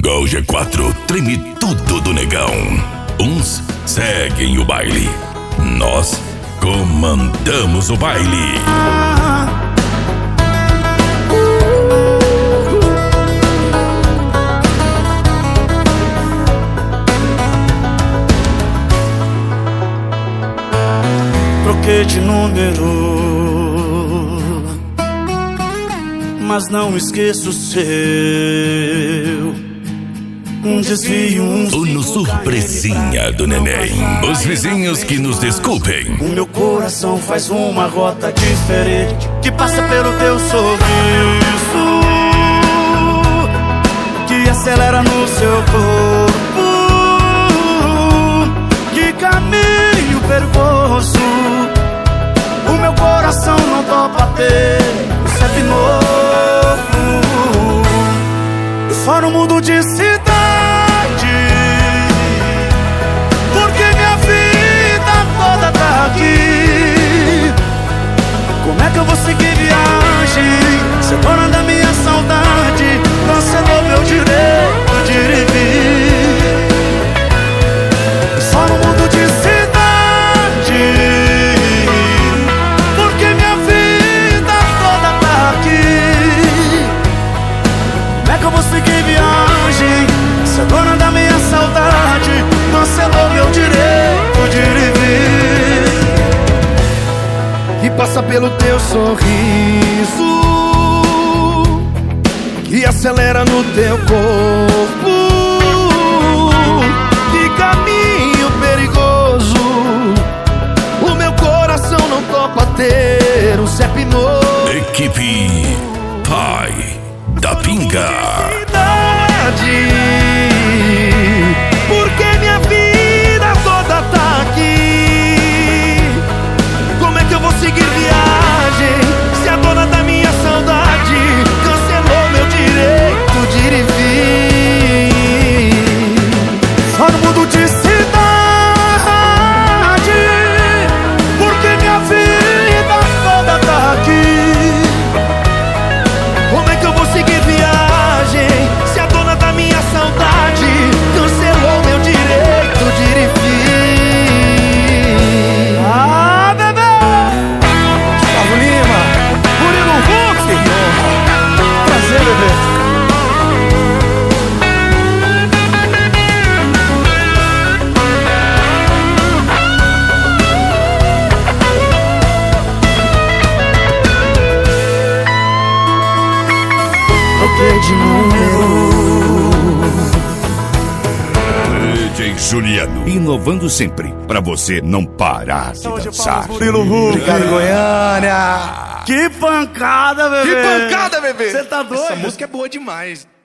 Portugal G4 treme tudo do negão. Uns seguem o baile, nós comandamos o baile. Troquei de número, mas não esqueço o seu. Um desvio, No surpresinha do neném. Os vizinhos que nos desculpem. O meu coração faz uma rota diferente que passa pelo teu sorriso, que acelera no seu corpo. Que caminho perigoso. O meu coração não topa ter um CEP novo. Só no mundo de cidade, porque minha vida toda tá aqui. Como é que eu vou seguir viagem? Você dona da minha saudade, cancelou meu direito de ir e vir. Só no mundo de cidade, porque minha vida toda tá aqui. Como é que eu vou seguir viagem? Você é dona da minha saudade, cancelou meu direito de ir e vir. Que passa pelo teu sorriso, que acelera no teu corpo. Que caminho perigoso. O meu coração não topa ter um CEP novo. Equipe Pai da Pinga. Porque minha vida toda tá aqui. Como é que eu vou seguir viagem se a dona da minha saudade cancelou meu direito de ir e vir? Só no mundo de cidade, porque minha vida toda tá aqui. Como é que eu vou seguir viagem se a dona da minha saudade cancelou meu direito de ir e vir? Ah, bebê! Gustavo Lima, Murilo Huck, prazer, bebê. Troquei de número. DJ Juliano, inovando sempre, pra você não parar de dançar. Murilo Huck. Obrigado, Goiânia. Que pancada, bebê! Que pancada, bebê! Você tá doido? Essa música é boa demais.